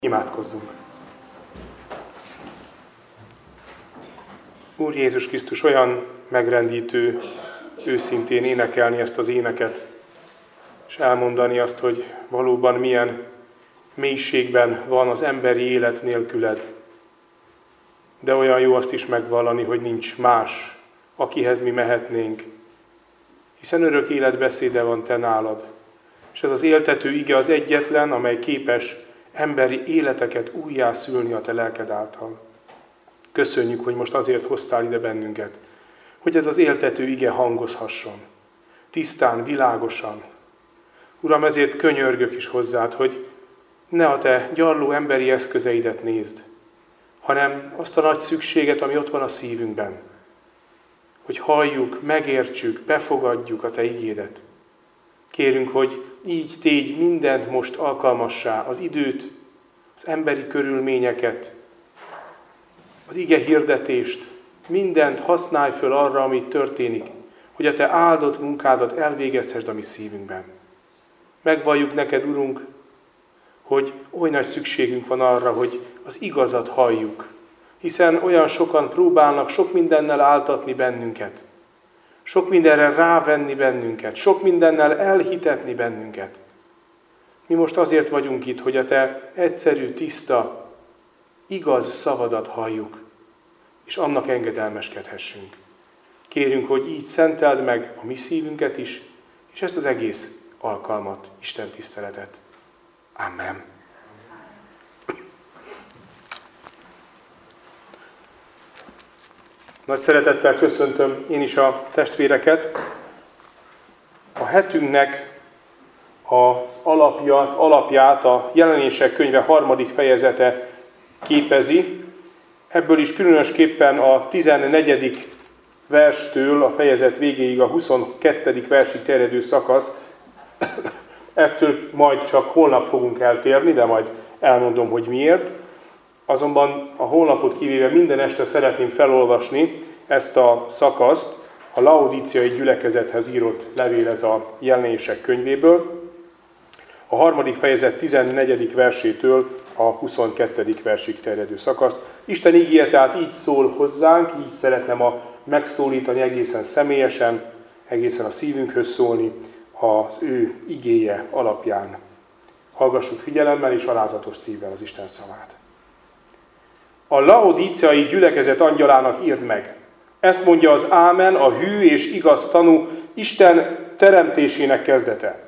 Imádkozzunk! Úr Jézus Krisztus, olyan megrendítő őszintén énekelni ezt az éneket, és elmondani azt, hogy valóban milyen mélységben van az emberi élet nélküled. De olyan jó azt is megvallani, hogy nincs más, akihez mi mehetnénk, hiszen örök életbeszéde van te nálad. És ez az éltető ige az egyetlen, amely képes emberi életeket újjászülni a te lelked által. Köszönjük, hogy most azért hoztál ide bennünket, hogy ez az éltető ige hangozhasson. Tisztán, világosan. Uram, ezért könyörgök is hozzád, hogy ne a te gyarló emberi eszközeidet nézd, hanem azt a nagy szükséget, ami ott van a szívünkben. Hogy halljuk, megértsük, befogadjuk a te igédet. Kérünk, hogy így tégy mindent most alkalmassá, az időt, az emberi körülményeket, az ige hirdetést, mindent használj föl arra, ami történik, hogy a te áldott munkádat elvégezhessd a mi szívünkben. Megvalljuk neked, Urunk, hogy oly nagy szükségünk van arra, hogy az igazat halljuk, hiszen olyan sokan próbálnak sok mindennel áltatni bennünket, sok mindenre rávenni bennünket, sok mindennel elhitetni bennünket. Mi most azért vagyunk itt, hogy a te egyszerű, tiszta, igaz szavadat halljuk, és annak engedelmeskedhessünk. Kérünk, hogy így szenteld meg a mi szívünket is, és ezt az egész alkalmat, Isten tiszteletet. Amen. Nagy szeretettel köszöntöm én is a testvéreket. A hetünknek az alapját a Jelenések könyve 3. fejezete képezi. Ebből is különösképpen a 14. verstől a fejezet végéig a 22. versig terjedő szakasz. Ettől majd csak holnap fogunk eltérni, de majd elmondom, hogy miért. Azonban a holnapot kivéve minden este szeretném felolvasni ezt a szakaszt, a laodíciai gyülekezethez írott levél, ez a Jelenések könyvéből, a 3. fejezet 14. versétől a 22. versig terjedő szakaszt. Isten igéje tehát így szól hozzánk, így szeretne ma megszólítani egészen személyesen, egészen a szívünkhöz szólni az ő igéje alapján. Hallgassuk figyelemmel és alázatos szívvel az Isten szavát. A laodíciai gyülekezet angyalának írd meg. Ezt mondja az Ámen, a hű és igaz tanú, Isten teremtésének kezdete.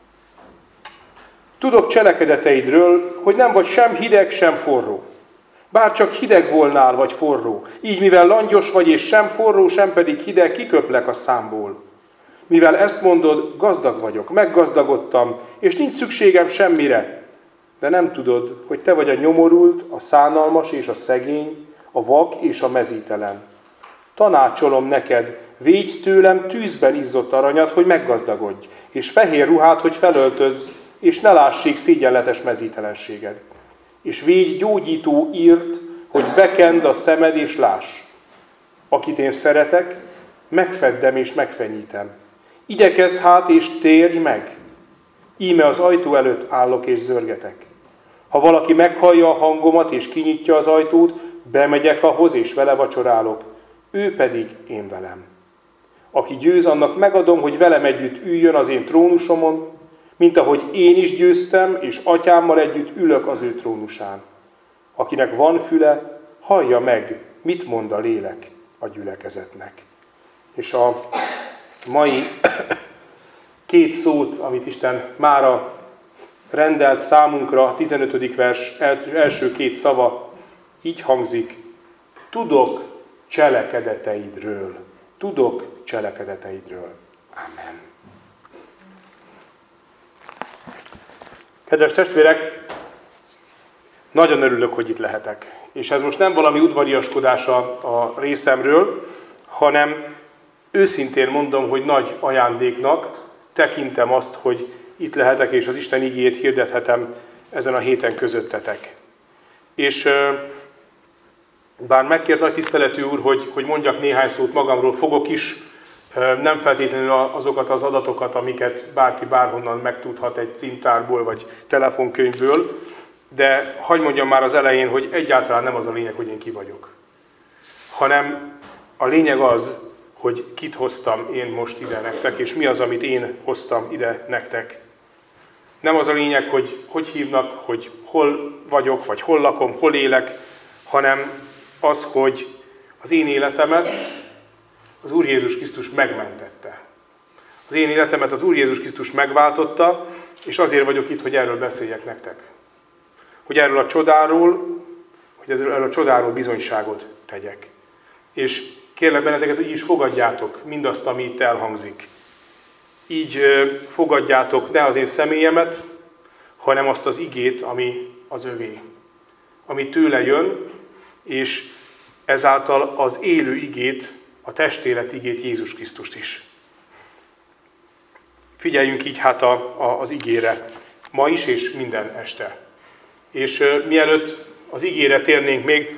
Tudok cselekedeteidről, hogy nem vagy sem hideg, sem forró. Bár csak hideg volnál, vagy forró. Így mivel langyos vagy, és sem forró, sem pedig hideg, kiköplek a számból. Mivel ezt mondod, gazdag vagyok, meggazdagodtam, és nincs szükségem semmire. De nem tudod, hogy te vagy a nyomorult, a szánalmas és a szegény, a vak és a mezítelen. Tanácsolom neked, védj tőlem tűzben izzott aranyat, hogy meggazdagodj, és fehér ruhát, hogy felöltözz, és ne lássék szégyenletes mezítelenséged. És védj gyógyító írt, hogy bekend a szemed és láss. Akit én szeretek, megfeddem és megfenyítem. Igyekezz hát és térj meg. Íme az ajtó előtt állok és zörgetek. Ha valaki meghallja a hangomat és kinyitja az ajtót, bemegyek ahhoz és vele vacsorálok, ő pedig én velem. Aki győz, annak megadom, hogy velem együtt üljön az én trónusomon, mint ahogy én is győztem, és atyámmal együtt ülök az ő trónusán. Akinek van füle, hallja meg, mit mond a lélek a gyülekezetnek. És a mai két szót, amit Isten mára rendelt számunkra, a 15. vers első két szava így hangzik: tudok cselekedeteidről. Tudok cselekedeteidről. Amen. Kedves testvérek, nagyon örülök, hogy itt lehetek. És ez most nem valami udvariaskodása a részemről, hanem őszintén mondom, hogy nagy ajándéknak tekintem azt, hogy itt lehetek, és az Isten igéjét hirdethetem ezen a héten közöttetek. És bár megkért nagy tiszteletű úr, hogy mondjak néhány szót magamról, fogok is, nem feltétlenül azokat az adatokat, amiket bárki bárhonnan megtudhat egy címtárból vagy telefonkönyvből, De hadd mondjam már az elején, hogy egyáltalán nem az a lényeg, hogy én ki vagyok. Hanem a lényeg az, hogy kit hoztam én most ide nektek, és mi az, amit én hoztam ide nektek. Nem az a lényeg, hogy hívnak, hogy hol vagyok, vagy hol lakom, hol élek, hanem az, hogy az én életemet az Úr Jézus Krisztus megmentette. Az én életemet az Úr Jézus Krisztus megváltotta, és azért vagyok itt, hogy erről beszéljek nektek. Hogy erről a csodáról bizonyságot tegyek. És kérlek benneteket, hogy így is fogadjátok mindazt, ami itt elhangzik. Így fogadjátok ne az én személyemet, hanem azt az igét, ami az övé. Ami tőle jön, és ezáltal az élő igét, a testélet igét, Jézus Krisztust is. Figyeljünk így hát az igére, ma is és minden este. És mielőtt az igére térnénk még,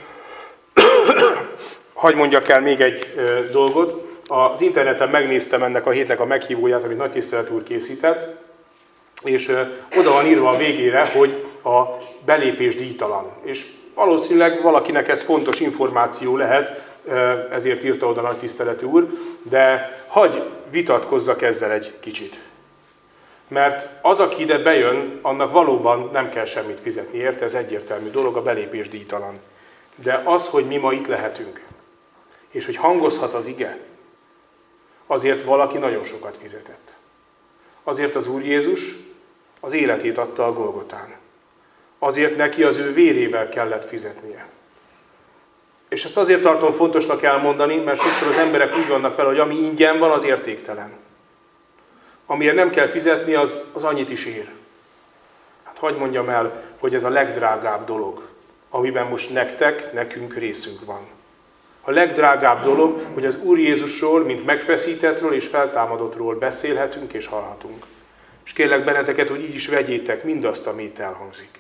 hadd mondjak el még egy dolgot. Az interneten megnéztem ennek a hétnek a meghívóját, amit Nagytisztelet úr készített, és oda van írva a végére, hogy a belépés díjtalan. És valószínűleg valakinek ez fontos információ lehet, ezért írta oda Nagytisztelet úr, de hadd vitatkozzak ezzel egy kicsit. Mert az, aki ide bejön, annak valóban nem kell semmit fizetni, érte? Ez egyértelmű dolog, a belépés díjtalan. De az, hogy mi ma itt lehetünk, és hogy hangozhat az ige, azért valaki nagyon sokat fizetett. Azért az Úr Jézus az életét adta a Golgotán. Azért neki az ő vérével kellett fizetnie. És ezt azért tartom fontosnak elmondani, mert sokszor az emberek úgy vannak vele, hogy ami ingyen van, az értéktelen. Amiért nem kell fizetni, az annyit is ér. Hát hadd mondjam el, hogy ez a legdrágább dolog, amiben most nekünk részünk van. A legdrágább dolog, hogy az Úr Jézusról, mint megfeszítettről és feltámadottról beszélhetünk és hallhatunk. És kérlek benneteket, hogy így is vegyétek mindazt, ami itt elhangzik.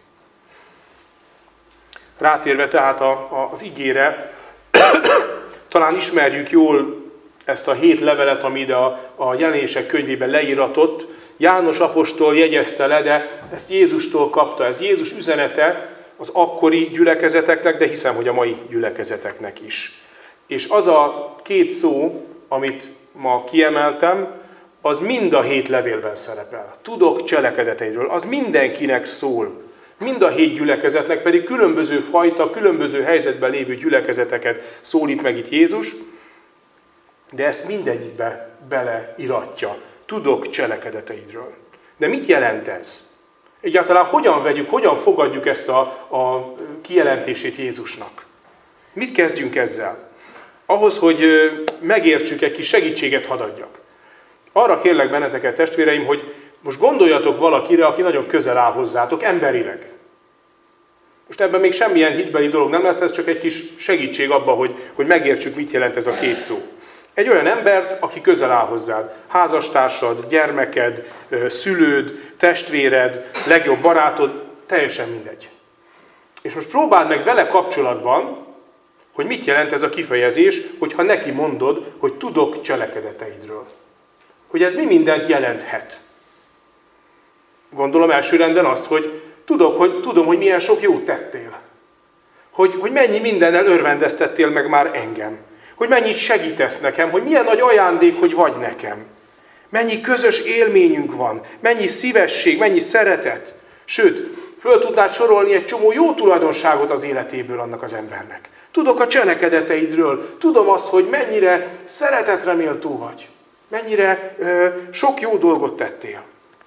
Rátérve tehát az igére, talán ismerjük jól ezt a 7 levelet, ami ide a Jelenések könyvében leíratott. János apostol jegyezte le, de ezt Jézustól kapta. Ez Jézus üzenete az akkori gyülekezeteknek, de hiszem, hogy a mai gyülekezeteknek is. És az a 2 szó, amit ma kiemeltem, az mind a 7 levélben szerepel. Tudok cselekedeteidről, az mindenkinek szól. Mind a 7 gyülekezetnek pedig különböző fajta, különböző helyzetben lévő gyülekezeteket szólít meg itt Jézus, de ezt mindegyikbe beleiratja. Tudok cselekedeteidről. De mit jelent ez? Egyáltalán hogyan fogadjuk ezt a kijelentését Jézusnak? Mit kezdjünk ezzel? Ahhoz, hogy megértsük, egy kis segítséget hadd adjak. Arra kérlek benneteket, testvéreim, hogy most gondoljatok valakire, aki nagyon közel áll hozzátok, emberileg. Most ebben még semmilyen hitbeli dolog nem lesz, ez csak egy kis segítség abban, hogy megértsük, mit jelent ez a 2 szó. Egy olyan embert, aki közel áll hozzád. Házastársad, gyermeked, szülőd, testvéred, legjobb barátod, teljesen mindegy. És most próbáld meg vele kapcsolatban, hogy mit jelent ez a kifejezés, hogyha neki mondod, hogy tudok cselekedeteidről. Hogy ez mi mindent jelenthet. Gondolom elsőrenden azt, hogy tudom, hogy milyen sok jót tettél. Hogy mennyi mindennel örvendeztettél meg már engem. Hogy mennyit segítesz nekem, hogy milyen nagy ajándék, hogy vagy nekem. Mennyi közös élményünk van, mennyi szívesség, mennyi szeretet. Sőt, föl tudnád sorolni egy csomó jó tulajdonságot az életéből annak az embernek. Tudok a cselekedeteidről, tudom azt, hogy mennyire szeretetre méltó vagy. Mennyire sok jó dolgot tettél.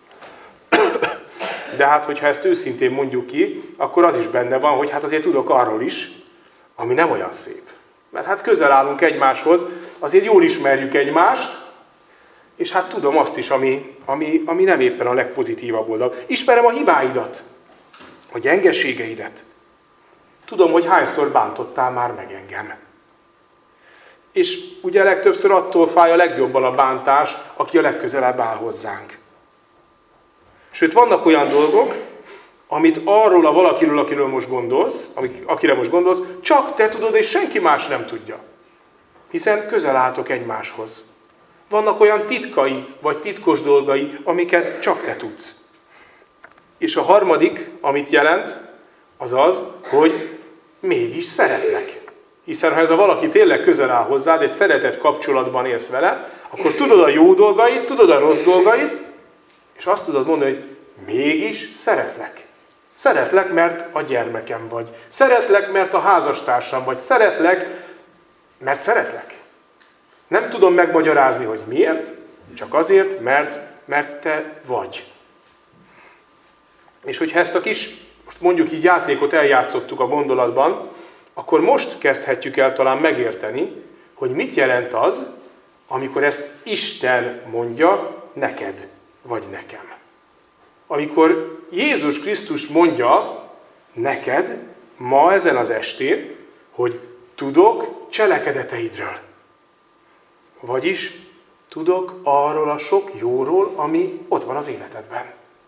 De hát, hogyha ezt őszintén mondjuk ki, akkor az is benne van, hogy hát azért tudok arról is, ami nem olyan szép. Mert hát közel állunk egymáshoz, azért jól ismerjük egymást, és hát tudom azt is, ami nem éppen a legpozitívabb oldal. Ismerem a hibáidat, a gyengeségeidet. Tudom, hogy hányszor bántottál már meg engem. És ugye legtöbbször attól fáj a legjobban a bántás, aki a legközelebb áll hozzánk. Sőt, vannak olyan dolgok, amit arról a valakiről, akire most gondolsz, csak te tudod, és senki más nem tudja. Hiszen közel álltok egymáshoz. Vannak olyan titkai, vagy titkos dolgai, amiket csak te tudsz. És a harmadik, amit jelent, Azaz, hogy mégis szeretlek. Hiszen ha ez a valaki tényleg közel áll hozzád, egy szeretett kapcsolatban élsz vele, akkor tudod a jó dolgait, tudod a rossz dolgait, és azt tudod mondani, hogy mégis szeretlek. Szeretlek, mert a gyermekem vagy. Szeretlek, mert a házastársam vagy. Szeretlek, mert szeretlek. Nem tudom megmagyarázni, hogy miért, csak azért, mert te vagy. És hogyha ezt a kis, most mondjuk így játékot eljátszottuk a gondolatban, akkor most kezdhetjük el talán megérteni, hogy mit jelent az, amikor ezt Isten mondja neked, vagy nekem. Amikor Jézus Krisztus mondja neked ma ezen az estén, hogy tudok cselekedeteidről. Vagyis tudok arról a sok jóról, ami ott van az életedben.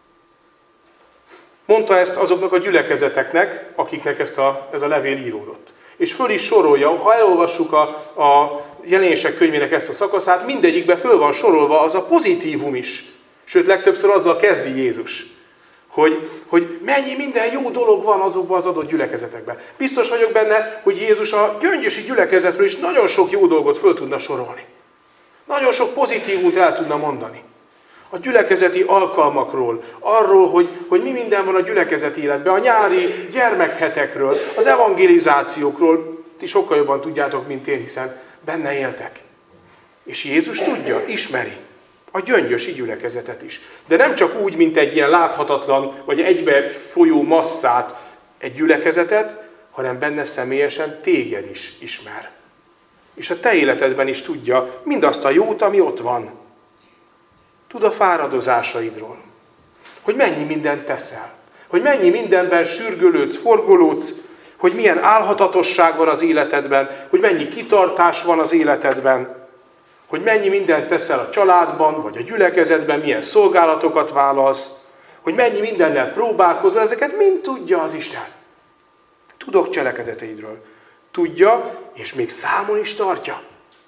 Mondta ezt azoknak a gyülekezeteknek, akiknek ez a levél íródott. És föl is sorolja, ha elolvassuk a Jelenések könyvének ezt a szakaszát, mindegyikben föl van sorolva az a pozitívum is. Sőt, legtöbbször azzal kezdi Jézus, hogy mennyi minden jó dolog van azokban az adott gyülekezetekben. Biztos vagyok benne, hogy Jézus a gyöngyösi gyülekezetről is nagyon sok jó dolgot föl tudna sorolni. Nagyon sok pozitívumot el tudna mondani. A gyülekezeti alkalmakról, arról, hogy mi minden van a gyülekezeti életben, a nyári gyermekhetekről, az evangelizációkról, ti sokkal jobban tudjátok, mint én, hiszen benne éltek. És Jézus tudja, ismeri a gyöngyösi gyülekezetet is. De nem csak úgy, mint egy ilyen láthatatlan, vagy egybe folyó masszát egy gyülekezetet, hanem benne személyesen téged is ismer. És a te életedben is tudja mindazt a jót, ami ott van. Tud a fáradozásaidról, hogy mennyi mindent teszel, hogy mennyi mindenben sürgölődsz, forgolódsz, hogy milyen álhatatosság van az életedben, hogy mennyi kitartás van az életedben, hogy mennyi mindent teszel a családban, vagy a gyülekezetben, milyen szolgálatokat válasz, hogy mennyi mindennel próbálkozol, ezeket mind tudja az Isten. Tudok cselekedeteidről. Tudja, és még számon is tartja.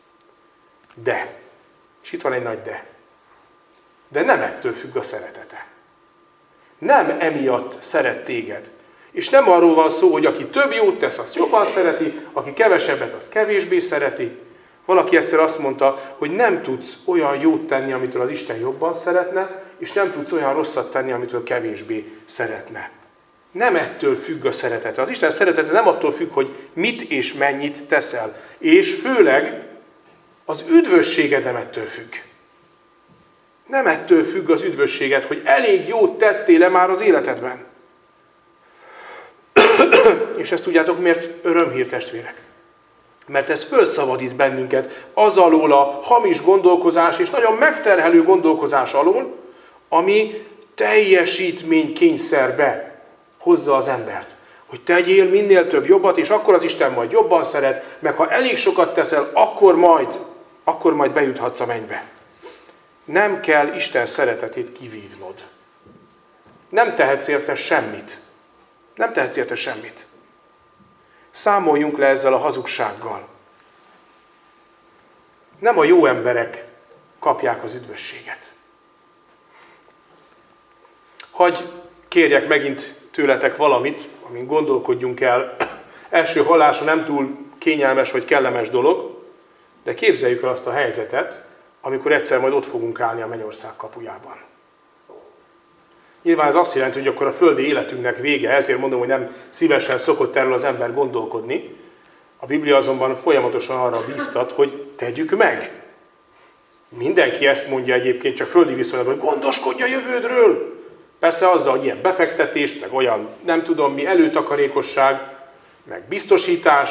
De, és itt van egy nagy de. De nem ettől függ a szeretete. Nem emiatt szeret téged. És nem arról van szó, hogy aki több jót tesz, azt jobban szereti, aki kevesebbet, azt kevésbé szereti. Valaki egyszer azt mondta, hogy nem tudsz olyan jót tenni, amitől az Isten jobban szeretne, és nem tudsz olyan rosszat tenni, amitől kevésbé szeretne. Nem ettől függ a szeretete. Az Isten szeretete nem attól függ, hogy mit és mennyit teszel. És főleg az üdvösséged nem ettől függ. Nem ettől függ az üdvösséged, hogy elég jót tettél-e már az életedben. És ezt tudjátok, miért örömhír, testvérek? Mert ez felszabadít bennünket az alól a hamis gondolkozás és nagyon megterhelő gondolkozás alól, ami teljesítménykényszerbe hozza az embert. Hogy tegyél minél több jobbat, és akkor az Isten majd jobban szeret, meg ha elég sokat teszel, akkor majd bejuthatsz a mennybe. Nem kell Isten szeretetét kivívnod. Nem tehetsz érte semmit. Nem tehetsz érte semmit. Számoljunk le ezzel a hazugsággal. Nem a jó emberek kapják az üdvösséget. Hagy kérjek megint tőletek valamit, amin gondolkodjunk el. Első hallásra nem túl kényelmes vagy kellemes dolog, de képzeljük el azt a helyzetet, amikor egyszer majd ott fogunk állni a mennyország kapujában. Nyilván ez azt jelenti, hogy akkor a földi életünknek vége, ezért mondom, hogy nem szívesen szokott erről az ember gondolkodni. A Biblia azonban folyamatosan arra bíztat, hogy tegyük meg. Mindenki ezt mondja egyébként, csak földi viszonylatban, hogy gondoskodj a jövődről. Persze azzal, hogy ilyen befektetés, meg olyan nem tudom mi, előtakarékosság, meg biztosítás.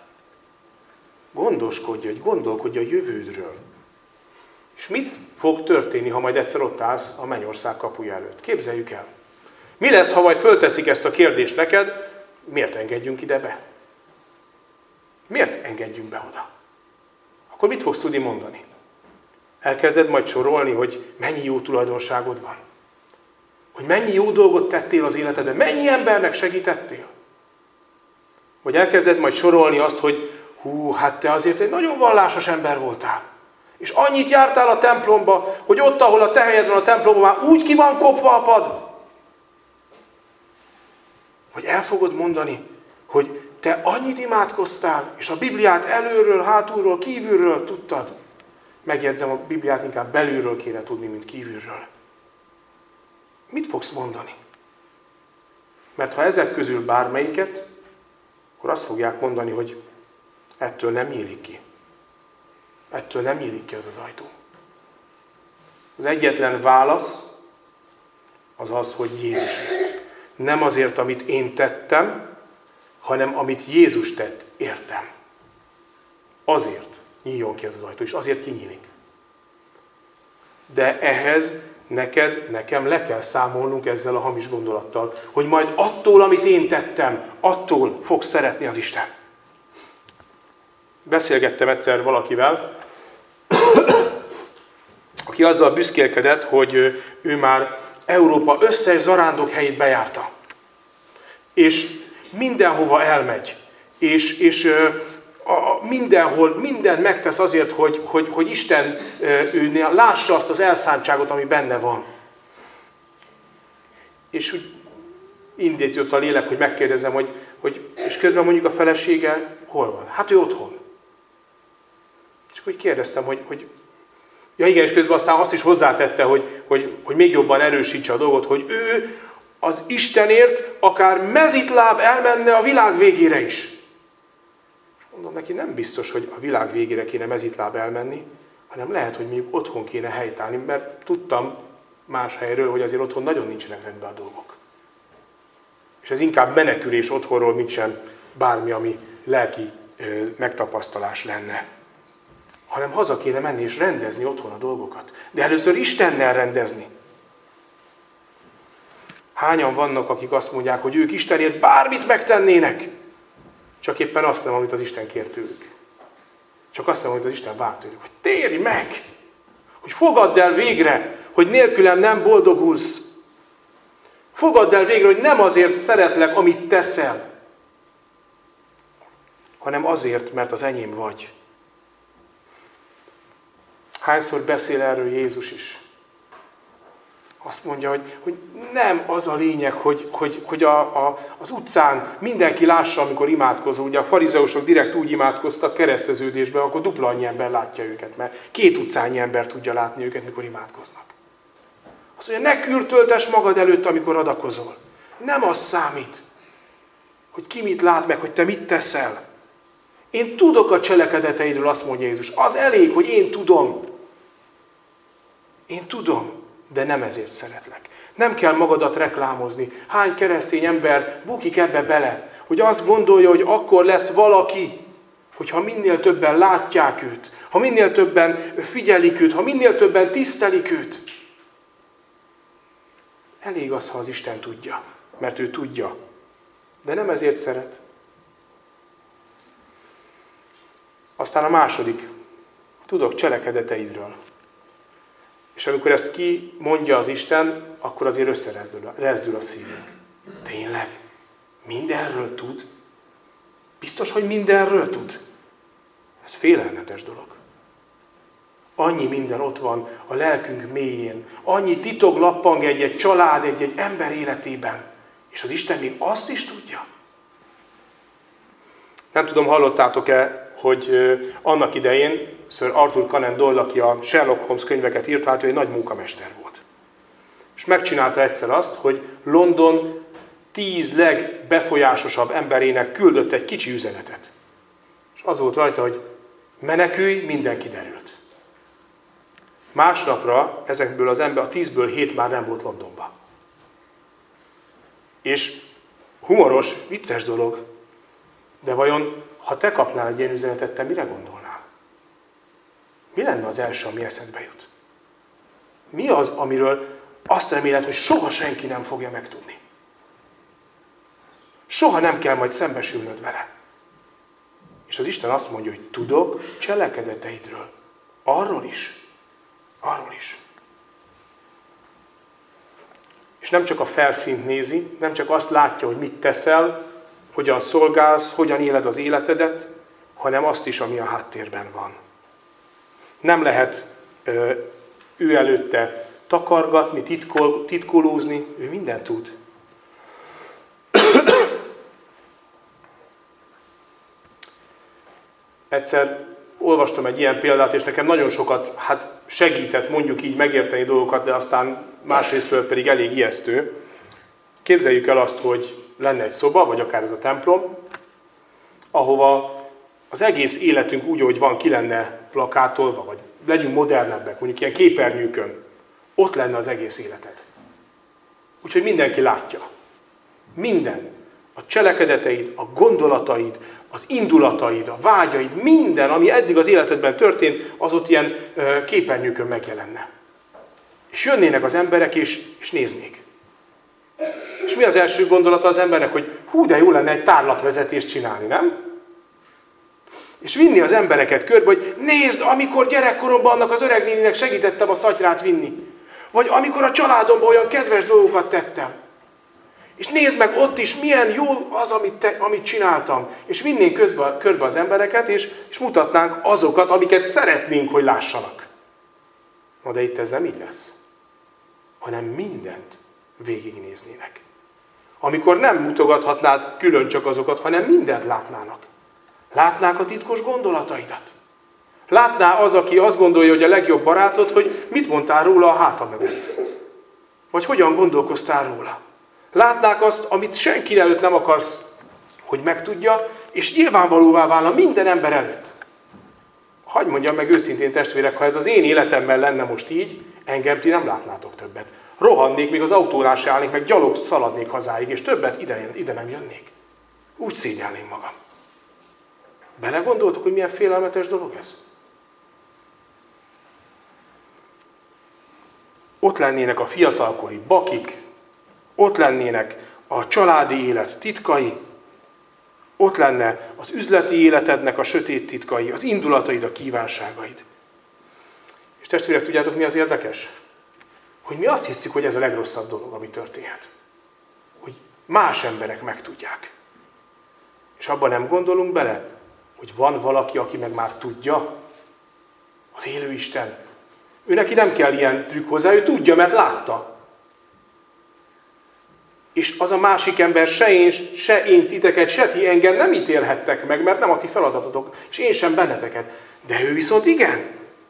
Gondolkodj a jövődről. És mit fog történni, ha majd egyszer ott állsz a mennyország kapuja előtt? Képzeljük el. Mi lesz, ha majd fölteszik ezt a kérdést neked, miért engedjünk ide be? Miért engedjünk be oda? Akkor mit fogsz tudni mondani? Elkezded majd sorolni, hogy mennyi jó tulajdonságod van? Hogy mennyi jó dolgot tettél az életedben? Mennyi embernek segítettél? Vagy elkezded majd sorolni azt, hogy hát te azért egy nagyon vallásos ember voltál. És annyit jártál a templomba, hogy ott, ahol a te helyed van a templomban, már úgy ki van kopva a pad. Vagy el fogod mondani, hogy te annyit imádkoztál, és a Bibliát előről, hátulról, kívülről tudtad. Megjegyzem, a Bibliát inkább belülről kéne tudni, mint kívülről. Mit fogsz mondani? Mert ha ezek közül bármelyiket, akkor azt fogják mondani, hogy ettől nem nyílik ki. Ettől nem nyílik ki az az ajtó. Az egyetlen válasz az az, hogy Jézusért. Nem azért, amit én tettem, hanem amit Jézus tett, értem. Azért nyíljon ki az az ajtó, és azért kinyílik. De ehhez nekem le kell számolnunk ezzel a hamis gondolattal, hogy majd attól, amit én tettem, attól fog szeretni az Isten. Beszélgettem egyszer valakivel, aki azzal büszkélkedett, hogy ő már Európa összes zarándok helyét bejárta. És mindenhova elmegy. És mindenhol, mindent megtesz azért, hogy Isten őnél lássa azt az elszántságot, ami benne van. És úgy indított a lélek, hogy megkérdezem, és közben mondjuk a felesége hol van? Hát ő otthon. És akkor kérdeztem, ja igen, és közben aztán azt is hozzátette, hogy még jobban erősítse a dolgot, hogy ő az Istenért akár mezitláb elmenne a világ végére is. Mondom neki, nem biztos, hogy a világ végére kéne mezitláb elmenni, hanem lehet, hogy mondjuk otthon kéne helytállni, mert tudtam más helyről, hogy azért otthon nagyon nincsenek rendben a dolgok. És ez inkább menekülés otthonról, mint sem bármi, ami lelki megtapasztalás lenne. Hanem haza kéne menni és rendezni otthon a dolgokat. De először Istennel rendezni. Hányan vannak, akik azt mondják, hogy ők Istenért bármit megtennének, csak éppen azt nem, amit az Isten kér tőlük. Csak azt nem, amit az Isten vár tőlük, hogy térj meg, hogy fogadd el végre, hogy nélkülem nem boldogulsz. Fogadd el végre, hogy nem azért szeretlek, amit teszel, hanem azért, mert az enyém vagy. Hányszor beszél erről Jézus is? Azt mondja, hogy nem az a lényeg, hogy az utcán mindenki lássa, amikor imádkozol. Ugye a farizeusok direkt úgy imádkoztak kereszteződésben, akkor dupla annyi ember látja őket, mert 2 utcányi ember tudja látni őket, mikor imádkoznak. Azt mondja, ne kürtöltess magad előtt, amikor adakozol. Nem az számít, hogy ki mit lát meg, hogy te mit teszel. Én tudok a cselekedeteidről, azt mondja Jézus. Az elég, hogy én tudom. Én tudom. De nem ezért szeretlek. Nem kell magadat reklámozni. Hány keresztény ember bukik ebbe bele, hogy azt gondolja, hogy akkor lesz valaki, hogyha minél többen látják őt, ha minél többen figyelik őt, ha minél többen tisztelik őt. Elég az, ha az Isten tudja, mert ő tudja. De nem ezért szeret. Aztán a második. Tudok cselekedeteidről. És amikor ezt kimondja az Isten, akkor azért összerezdül a szívünk. Tényleg? Mindenről tud? Biztos, hogy mindenről tud? Ez félelmetes dolog. Annyi minden ott van a lelkünk mélyén. Annyi titok lappang egy család, egy ember életében. És az Isten még azt is tudja. Nem tudom, hallottátok-e, hogy annak idején Sir Arthur Conan Doyle, aki a Sherlock Holmes könyveket írt, hát ő egy nagy munkamester volt. És megcsinálta egyszer azt, hogy London 10 legbefolyásosabb emberének küldött egy kicsi üzenetet. És az volt rajta, hogy menekülj, minden kiderült. Másnapra ezekből az ember, a 10-ből 7 már nem volt Londonban. És humoros, vicces dolog, de vajon, ha te kapnál egy ilyen üzenetet, te mire gondolnál? Mi lenne az első, ami eszedbe jut? Mi az, amiről azt reméled, hogy soha senki nem fogja megtudni? Soha nem kell majd szembesülnöd vele. És az Isten azt mondja, hogy tudok cselekedeteidről. Arról is. Arról is. És nem csak a felszínt nézi, nem csak azt látja, hogy mit teszel, hogyan szolgálsz, hogyan éled az életedet, hanem azt is, ami a háttérben van. Nem lehet ő előtte takargatni, titkolózni, ő mindent tud. Egyszer olvastam egy ilyen példát, és nekem nagyon sokat segített mondjuk így megérteni dolgokat, de aztán másrésztről pedig elég ijesztő. Képzeljük el azt, hogy lenne egy szoba, vagy akár ez a templom, ahova az egész életünk úgy, ahogy van, ki lenne plakátolva, vagy legyünk modernebbek, mondjuk ilyen képernyőkön. Ott lenne az egész életed. Úgyhogy mindenki látja. Minden. A cselekedeteid, a gondolataid, az indulataid, a vágyaid, minden, ami eddig az életedben történt, az ott ilyen képernyőkön megjelenne. És jönnének az emberek, és néznék. És mi az első gondolata az embernek, hogy hú, de jó lenne egy tárlatvezetést csinálni, nem? És vinni az embereket körbe, hogy nézd, amikor gyerekkoromban annak az öreg néninek segítettem a szatyrát vinni. Vagy amikor a családomban olyan kedves dolgokat tettem. És nézd meg ott is, milyen jó az, amit csináltam. És vinnénk körbe az embereket, és mutatnánk azokat, amiket szeretnénk, hogy lássanak. Na de itt ez nem így lesz. Hanem mindent végignéznének. Amikor nem mutogathatnád külön csak azokat, hanem mindent látnának. Látnák a titkos gondolataidat. Látná az, aki azt gondolja, hogy a legjobb barátod, hogy mit mondtál róla a háta mögött. Vagy hogyan gondolkoztál róla. Látnák azt, amit senki előtt nem akarsz, hogy megtudja, és nyilvánvalóvá válna minden ember előtt. Hadd mondjam meg őszintén, testvérek, ha ez az én életemben lenne most így, engem ti nem látnátok többet. Rohannék, még az autónál se állnék, meg gyalog szaladnék hazáig, és többet ide nem jönnék. Úgy szégyelném magam. Belegondoltok, hogy milyen félelmetes dolog ez? Ott lennének a fiatalkori bakik, ott lennének a családi élet titkai, ott lenne az üzleti életednek a sötét titkai, az indulataid, a kívánságaid. És testvérek, tudjátok, mi az érdekes? Hogy mi azt hiszük, hogy ez a legrosszabb dolog, ami történhet. Hogy más emberek megtudják. És abban nem gondolunk bele, hogy van valaki, aki meg már tudja, az élő Isten. Ő neki nem kell ilyen trükk hozzá, ő tudja, mert látta. És az a másik ember se én titeket, se ti engem nem ítélhettek meg, mert nem a ti feladatotok, és én sem benneteket. De ő viszont igen.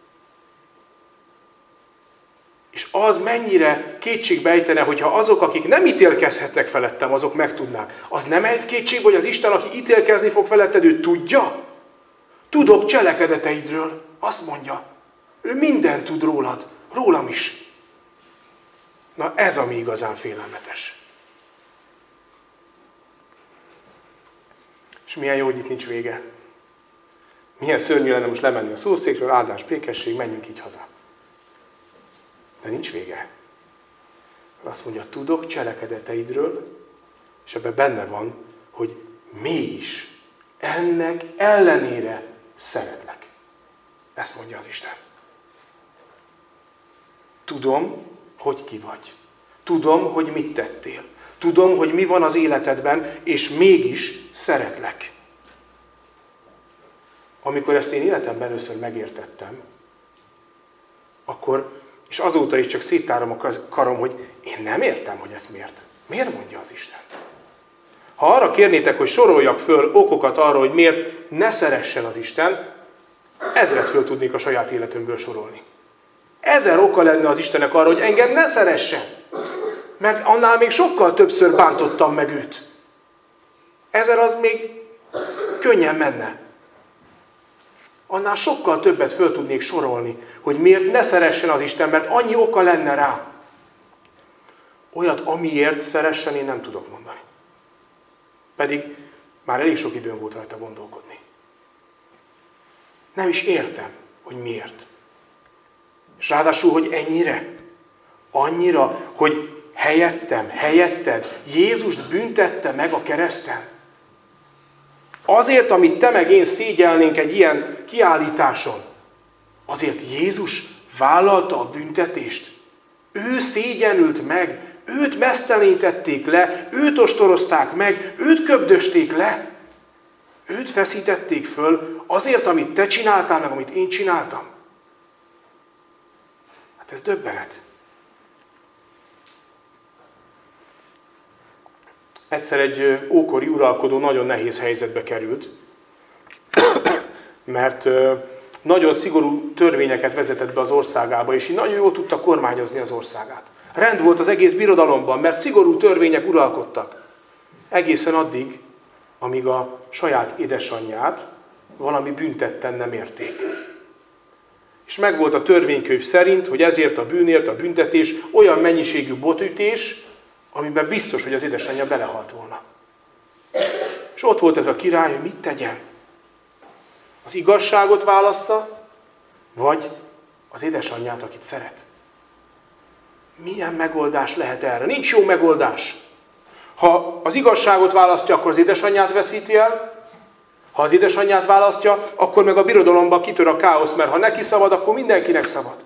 És az mennyire kétségbe ejtene, hogyha azok, akik nem ítélkezhetnek felettem, azok megtudnák. Az nem egy kétség, hogy az Isten, aki ítélkezni fog feletted, ő tudja? Tudok cselekedeteidről, azt mondja. Ő mindent tud rólad, rólam is. Na ez ami igazán félelmetes. És milyen jó, hogy itt nincs vége. Milyen szörnyű lenne most lemenni a szószékről, áldás, békesség, menjünk így haza. De nincs vége. Azt mondja, tudok cselekedeteidről, és ebben benne van, hogy mégis ennek ellenére szeretlek. Ezt mondja az Isten. Tudom, hogy ki vagy. Tudom, hogy mit tettél. Tudom, hogy mi van az életedben, és mégis szeretlek. Amikor ezt én életemben először megértettem, akkor, és azóta is csak széttárom a karom, hogy én nem értem, hogy ezt miért. Miért mondja az Isten? Ha arra kérnétek, hogy soroljak föl okokat arra, hogy miért ne szeressen az Isten, 1000 föl tudnék a saját életünkből sorolni. 1000 oka lenne az Istennek arra, hogy engem ne szeressen. Mert annál még sokkal többször bántottam meg őt. 1000 az még könnyen menne. Annál sokkal többet föl tudnék sorolni, hogy miért ne szeressen az Isten, mert annyi oka lenne rá. Olyat, amiért szeressen, én nem tudok mondani. Pedig már elég sok időm volt rajta gondolkodni. Nem is értem, hogy miért. És ráadásul, hogy ennyire. Annyira, hogy helyetted Jézust büntette meg a kereszten. Azért, amit te meg én szégyelnénk egy ilyen kiállításon, azért Jézus vállalta a büntetést. Ő szégyenült meg, őt mesztelenítették le, őt ostorozták meg, őt köbdösték le, őt feszítették föl azért, amit te csináltál, meg amit én csináltam. Hát ez döbbenet. Egyszer egy ókori uralkodó nagyon nehéz helyzetbe került. mert nagyon szigorú törvényeket vezetett be az országába, és így nagyon jól tudta kormányozni az országát. Rend volt az egész birodalomban, mert szigorú törvények uralkodtak. Egészen addig, amíg a saját édesanyját valami büntetten nem érték. És megvolt a törvénykönyv szerint, hogy ezért a bűnért a büntetés olyan mennyiségű botütés, amiben biztos, hogy az édesanyja belehalt volna. És ott volt ez a király, hogy mit tegyen? Az igazságot válassza, vagy az édesanyját, akit szeret? Milyen megoldás lehet erre? Nincs jó megoldás. Ha az igazságot választja, akkor az édesanyját veszíti el. Ha az édesanyját választja, akkor meg a birodalomban kitör a káosz, mert ha neki szabad, akkor mindenkinek szabad.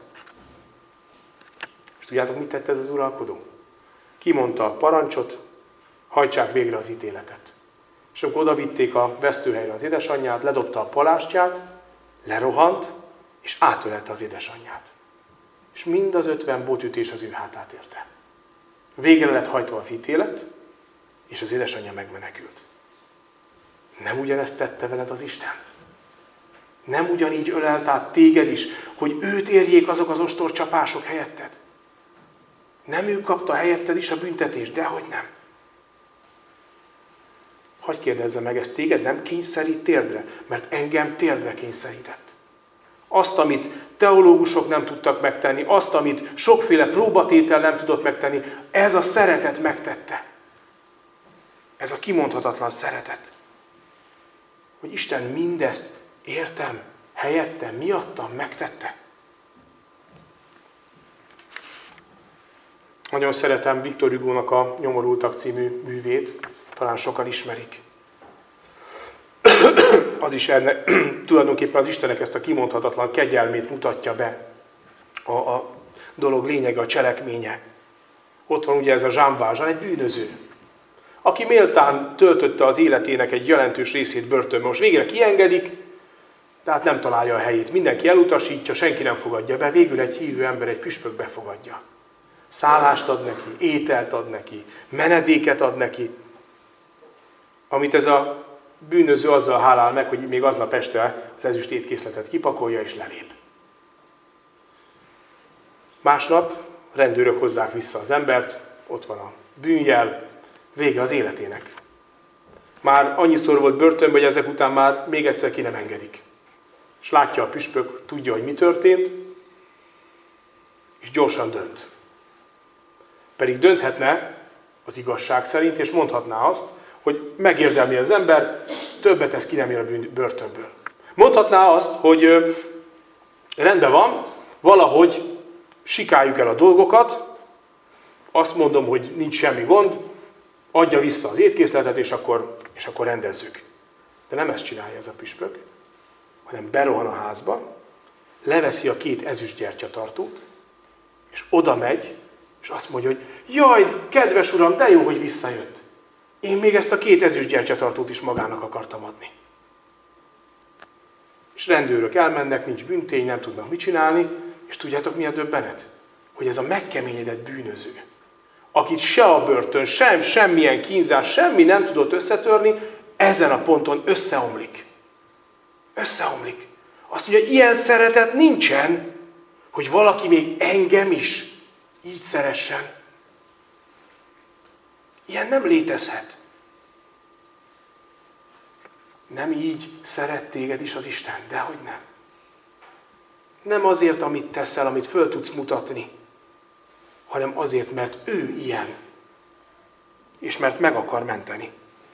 És tudjátok, mit tett ez az uralkodó? Kimondta a parancsot, hajtsák végre az ítéletet. És akkor odavitték a vesztőhelyre az édesanyját, ledobta a palástját, lerohant, és átölelte az édesanyját. És mind az 50 botütés az ő hátát érte. Végre lett hajtva az ítélet, és az édesanyja megmenekült. Nem ugyanezt tette veled az Isten? Nem ugyanígy ölelt át téged is, hogy őt érjék azok az ostorcsapások helyetted? Nem ő kapta helyetted is a büntetést, dehogy nem. Hadd kérdezze meg, ezt téged nem kényszerít térdre, mert engem térdre kényszerített. Azt, amit teológusok nem tudtak megtenni, azt, amit sokféle próbatétel nem tudott megtenni, ez a szeretet megtette. Ez a kimondhatatlan szeretet. Hogy Isten mindezt értem, helyettem, miattam megtette. Nagyon szeretem Victor Hugónak a Nyomorultak című művét, talán sokan ismerik. Az is ennek, tulajdonképpen az Istennek ezt a kimondhatatlan kegyelmét mutatja be. A dolog lényege, a cselekménye. Ott van ugye ez a Jean Valjean, egy bűnöző, aki méltán töltötte az életének egy jelentős részét börtönben. Most végre kiengedik, de hát nem találja a helyét. Mindenki elutasítja, senki nem fogadja be. Végül egy hívő ember, egy püspök befogadja. Szállást ad neki, ételt ad neki, menedéket ad neki. Amit ez a bűnöző azzal hálál meg, hogy még aznap este az ezüst étkészletet kipakolja és lelép. Másnap rendőrök hozzák vissza az embert, ott van a bűnjel, vége az életének. Már annyiszor volt börtönben, hogy ezek után már még egyszer ki nem engedik. És látja a püspök, tudja, hogy mi történt, és gyorsan dönt. Pedig dönthetne az igazság szerint, és mondhatná azt, hogy megérdemli az ember, többet ez ki nem ér a börtönből. Mondhatná azt, hogy rendben van, valahogy sikáljuk el a dolgokat, azt mondom, hogy nincs semmi gond, adja vissza az étkészletet, és akkor rendezzük. De nem ezt csinálja ez a püspök, hanem berohan a házba, leveszi a 2 ezüstgyertyatartót, és oda megy, és azt mondja, hogy jaj, kedves uram, de jó, hogy visszajött. Én még ezt a 2 ezüstgyertyatartót is magának akartam adni. És rendőrök elmennek, nincs büntény, nem tudnak mit csinálni, és tudjátok mi a döbbenet? Hogy ez a megkeményedett bűnöző, akit se a börtön, semmilyen kínzás, semmi nem tudott összetörni, ezen a ponton összeomlik. Összeomlik. Azt mondja, ilyen szeretet nincsen, hogy valaki még engem is így szeressen. Ilyen nem létezhet. Nem így szeret téged is az Isten, dehogy nem. Nem azért, amit teszel, amit föl tudsz mutatni, hanem azért, mert ő ilyen, és mert meg akar menteni.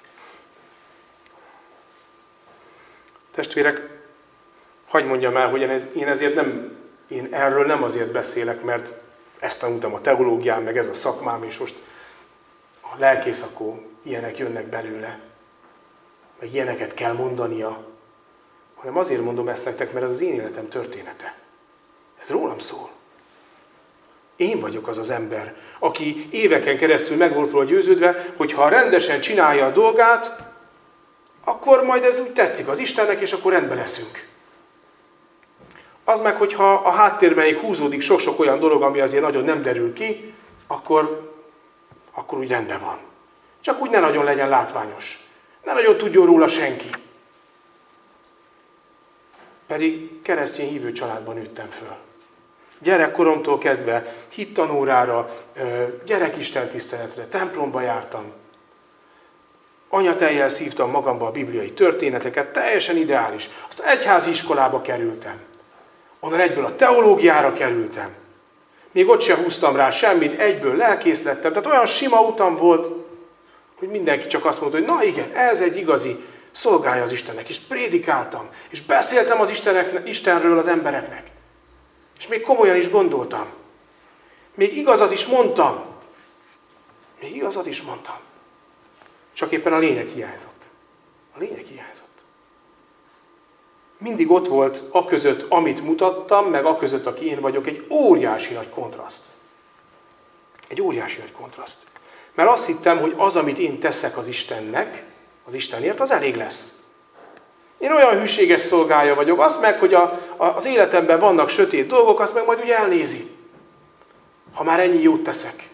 Testvérek, hadd mondjam el, hogy én erről nem azért beszélek, mert ezt tanultam a teológián, meg ez a szakmám, és most a lelkész akkor ilyenek jönnek belőle, meg ilyeneket kell mondania, hanem azért mondom ezt nektek, mert ez az én életem története. Ez rólam szól. Én vagyok az az ember, aki éveken keresztül meg volt róla győződve, hogy ha rendesen csinálja a dolgát, akkor majd ez úgy tetszik az Istennek, és akkor rendben leszünk. Az meg, hogyha a háttérben még húzódik sok-sok olyan dolog, ami azért nagyon nem derül ki, akkor úgy rendben van. Csak úgy ne nagyon legyen látványos. Ne nagyon tudjon róla senki. Pedig keresztény hívő családban nőttem föl. Gyerekkoromtól kezdve hittanórára, gyerekisten tiszteletre, templomba jártam. Anyatejjel szívtam magamba a bibliai történeteket, teljesen ideális. Aztán egyházi iskolába kerültem. Onnan egyből a teológiára kerültem. Még ott sem húztam rá semmit, egyből lelkész lettem. Tehát olyan sima utam volt, hogy mindenki csak azt mondta, hogy na igen, ez egy igazi szolgálja az Istennek. És prédikáltam, és beszéltem az Istenről az embereknek. És még komolyan is gondoltam. Még igazat is mondtam. Csak éppen a lényeg hiányzott. Mindig ott volt aközött, amit mutattam, meg aközött, aki én vagyok, egy óriási nagy kontraszt. Mert azt hittem, hogy az, amit én teszek az Istennek, az Istenért, az elég lesz. Én olyan hűséges szolgája vagyok, azt meg, hogy az életemben vannak sötét dolgok, azt meg majd ugye elnézi. Ha már ennyi jót teszek.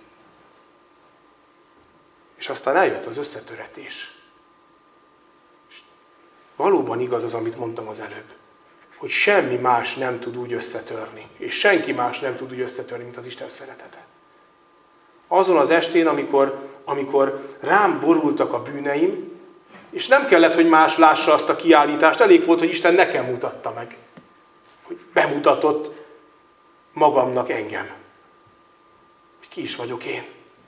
És aztán eljött az összetöretés. És valóban igaz az, amit mondtam az előbb. Hogy semmi más nem tud úgy összetörni. És senki más nem tud úgy összetörni, mint az Isten szeretete. Azon az estén, amikor rám borultak a bűneim, és nem kellett, hogy más lássa azt a kiállítást, elég volt, hogy Isten nekem mutatta meg. Hogy bemutatott magamnak engem. Hogy ki is vagyok én.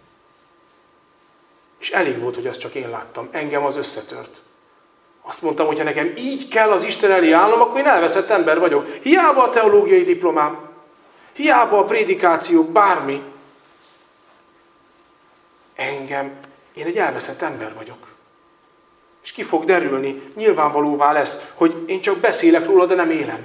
És elég volt, hogy azt csak én láttam. Engem az összetört. Azt mondtam, hogy ha nekem így kell az Isten elé állnom, akkor én elveszett ember vagyok. Hiába a teológiai diplomám, hiába a prédikációk, bármi. Én egy elveszett ember vagyok. És ki fog derülni, nyilvánvalóvá lesz, hogy én csak beszélek róla, de nem élem.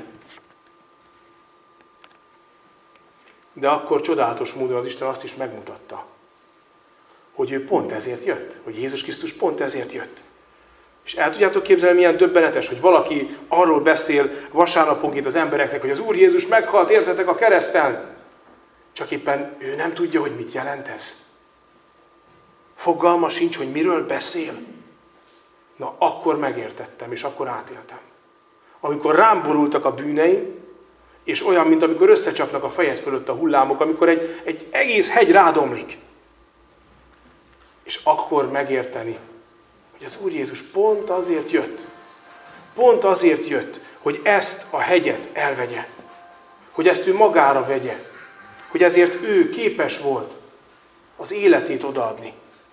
De akkor csodálatos módon az Isten azt is megmutatta, hogy ő pont ezért jött, hogy Jézus Krisztus pont ezért jött. És el tudjátok képzelni, milyen döbbenetes, hogy valaki arról beszél vasárnaponként az embereknek, hogy az Úr Jézus meghalt, értetek, a kereszten. Csak éppen ő nem tudja, hogy mit jelent ez. Fogalma sincs, hogy miről beszél. Na, akkor megértettem, és akkor átéltem. Amikor rám borultak a bűneim, és olyan, mint amikor összecsapnak a fejed fölött a hullámok, amikor egy egész hegy rádomlik. És akkor megérteni, hogy az Úr Jézus pont azért jött, hogy ezt a hegyet elvegye. Hogy ezt ő magára vegye. Hogy ezért ő képes volt az életét odaadni.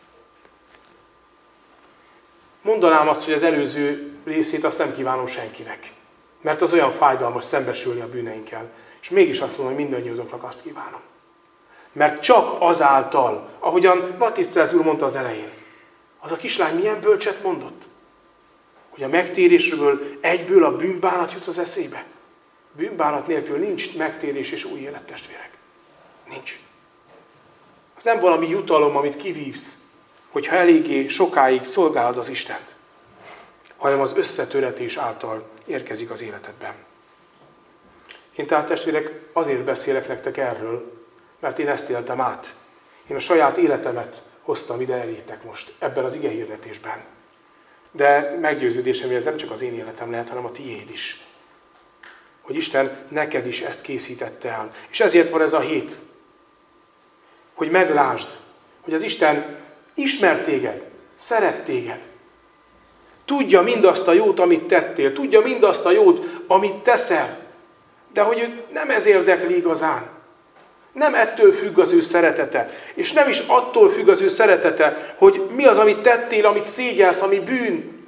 Mondanám azt, hogy az előző részét azt nem kívánom senkinek. Mert az olyan fájdalmas szembesülni a bűneinkkel. És mégis azt mondom, hogy mindannyiunknak azt kívánom. Mert csak azáltal, ahogyan Nagytisztelet Úr mondta az elején, az a kislány milyen bölcset mondott? Hogy a megtérésről egyből a bűnbánat jut az eszébe. Bűnbánat nélkül nincs megtérés és új élet, testvérek. Nincs. Az nem valami jutalom, amit kivívsz, hogyha eléggé sokáig szolgálod az Istent, hanem az összetöretés által érkezik az életedben. Én tehát, testvérek, azért beszélek nektek erről, mert én ezt éltem át. Én a saját életemet hoztam ide elétek most, ebben az igehirdetésben. De meggyőződésem, hogy ez nem csak az én életem lehet, hanem a tiéd is. Hogy Isten neked is ezt készítette el. És ezért van ez a hét. Hogy meglásd, hogy az Isten ismer téged, szeret téged. Tudja mindazt a jót, amit tettél. Tudja mindazt a jót, amit teszel. De hogy ő nem ez érdekli igazán. Nem ettől függ az ő szeretete. És nem is attól függ az ő szeretete, hogy mi az, amit tettél, amit szégyelsz, ami bűn.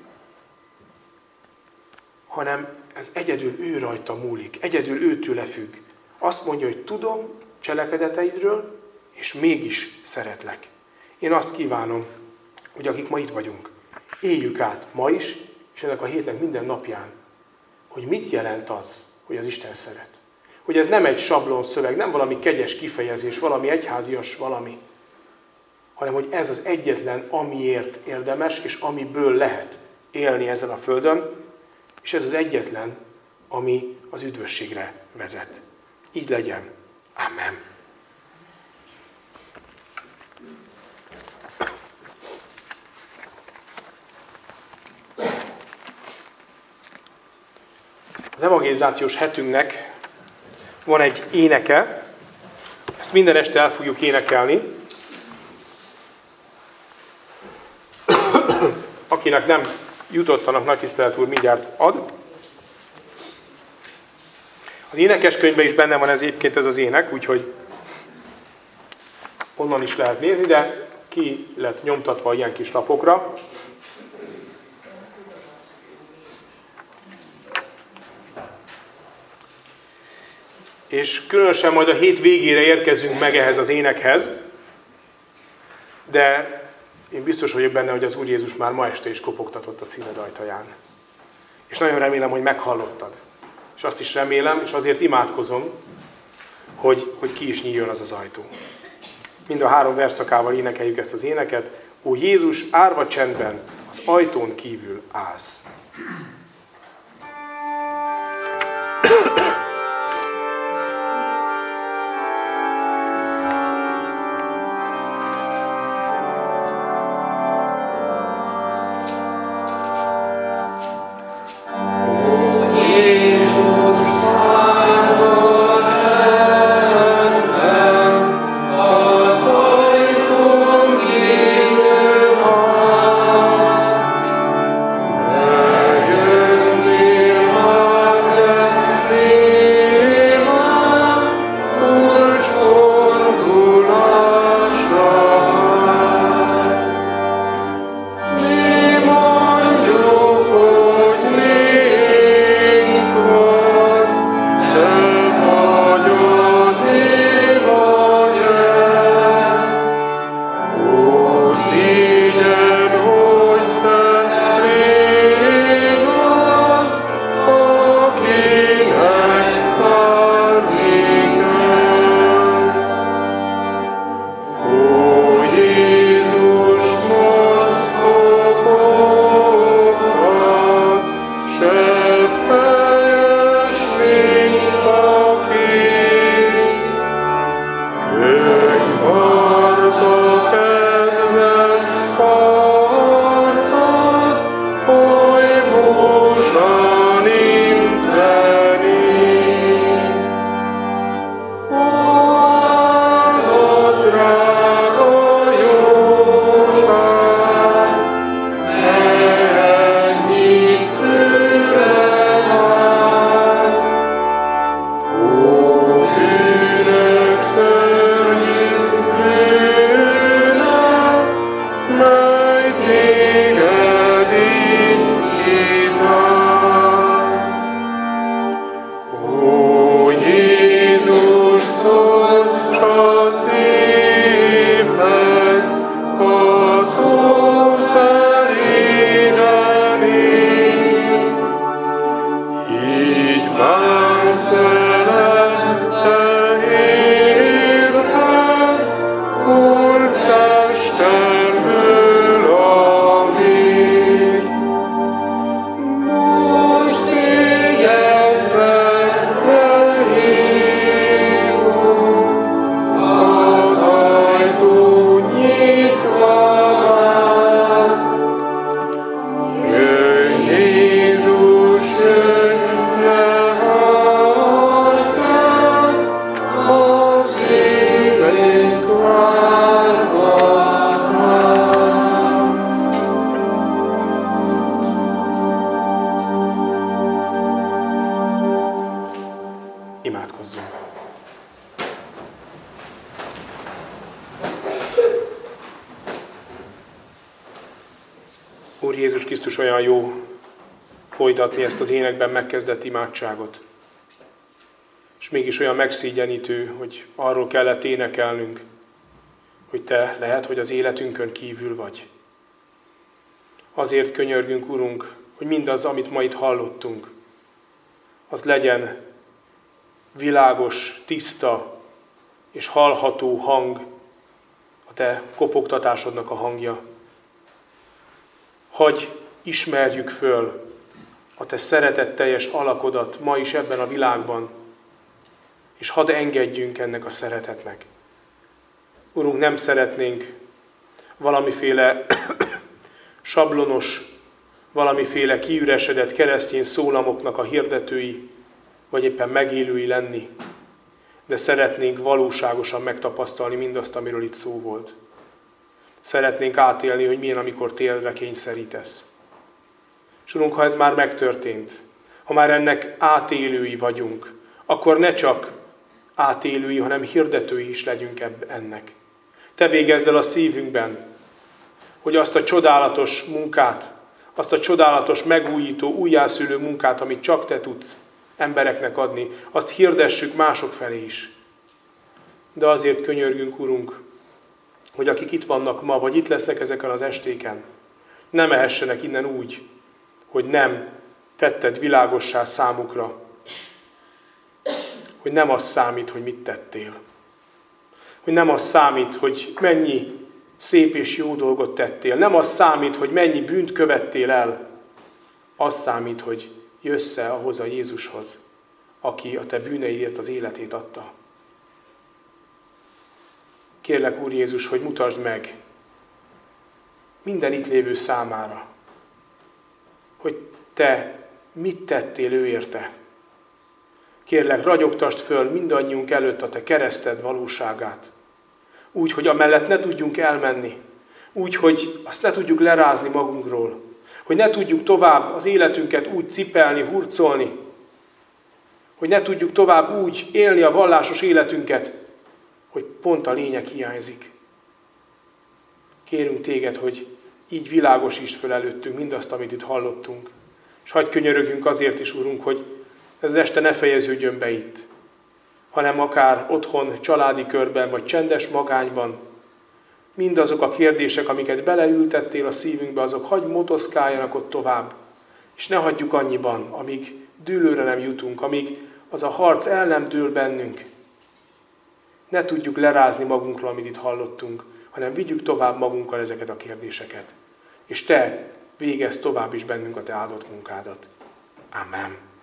Hanem ez egyedül ő rajta múlik. Egyedül őtőle függ. Azt mondja, hogy tudom cselekedeteidről, és mégis szeretlek. Én azt kívánom, hogy akik ma itt vagyunk, éljük át ma is, és ennek a hétnek minden napján, hogy mit jelent az, hogy az Isten szeret. Hogy ez nem egy sablon szöveg, nem valami kegyes kifejezés, valami egyházias valami, hanem hogy ez az egyetlen, amiért érdemes, és amiből lehet élni ezen a földön, és ez az egyetlen, ami az üdvösségre vezet. Így legyen. Amen. Az evangelizációs hetünknek van egy éneke, ezt minden este el fogjuk énekelni. Akinek nem jutott, annak Nagy Tisztelet úr mindjárt ad. Az énekeskönyvben is benne van egyébként ez az ének, úgyhogy onnan is lehet nézni, de ki lett nyomtatva ilyen kis lapokra. És különösen majd a hét végére érkezünk meg ehhez az énekhez, de én biztos vagyok benne, hogy az Úr Jézus már ma este is kopogtatott a szíved ajtaján. És nagyon remélem, hogy meghallottad. És azt is remélem, és azért imádkozom, hogy ki is nyíljon az az ajtó. Mind a 3 verszakával énekeljük ezt az éneket. Ó Jézus, árva csendben, az ajtón kívül állsz. Úr Jézus Krisztus, olyan jó folytatni ezt az énekben megkezdett imádságot. És mégis olyan megszégyenítő, hogy arról kellett énekelnünk, hogy Te lehet, hogy az életünkön kívül vagy. Azért könyörgünk, Urunk, hogy mindaz, amit ma itt hallottunk, az legyen világos, tiszta és hallható hang, a Te kopogtatásodnak a hangja. Hagy ismerjük föl a Te szeretetteljes alakodat ma is ebben a világban, és hadd engedjünk ennek a szeretetnek. Urunk, nem szeretnénk valamiféle sablonos valamiféle kiüresedett keresztény szólamoknak a hirdetői, vagy éppen megélői lenni, de szeretnénk valóságosan megtapasztalni mindazt, amiről itt szó volt. Szeretnénk átélni, hogy milyen, amikor térdre kényszerítesz. És Urunk, ha ez már megtörtént, ha már ennek átélői vagyunk, akkor ne csak átélői, hanem hirdetői is legyünk ennek. Te végezd el a szívünkben, hogy azt a csodálatos munkát, azt a csodálatos, megújító, újjászülő munkát, amit csak Te tudsz embereknek adni, azt hirdessük mások felé is. De azért könyörgünk, Urunk, hogy akik itt vannak ma, vagy itt lesznek ezeken az estéken, ne mehessenek innen úgy, hogy nem tetted világossá számukra, hogy nem az számít, hogy mit tettél. Hogy nem az számít, hogy mennyi szép és jó dolgot tettél. Nem az számít, hogy mennyi bűnt követtél el. Az számít, hogy jössz-e ahhoz a Jézushoz, aki a te bűneidért az életét adta. Kérlek, Úr Jézus, hogy mutasd meg minden itt lévő számára, hogy Te mit tettél ő érte. Kérlek, ragyogtasd föl mindannyiunk előtt a Te kereszted valóságát. Úgy, hogy amellett ne tudjunk elmenni. Úgy, hogy azt ne tudjuk lerázni magunkról. Hogy ne tudjuk tovább az életünket úgy cipelni, hurcolni. Hogy ne tudjuk tovább úgy élni a vallásos életünket, hogy pont a lényeg hiányzik. Kérünk Téged, hogy így világosítsd föl előttünk mindazt, amit itt hallottunk. És hadd könyörögjünk azért is, Urunk, hogy ez az este ne fejeződjön be itt, hanem akár otthon, családi körben, vagy csendes magányban. Mindazok a kérdések, amiket beleültettél a szívünkbe, azok hagyj motoszkáljanak ott tovább. És ne hagyjuk annyiban, amíg dűlőre nem jutunk, amíg az a harc el nem dől bennünk. Ne tudjuk lerázni magunkról, amit itt hallottunk, hanem vigyük tovább magunkkal ezeket a kérdéseket. És Te végezz tovább is bennünk a Te áldott munkádat. Amen.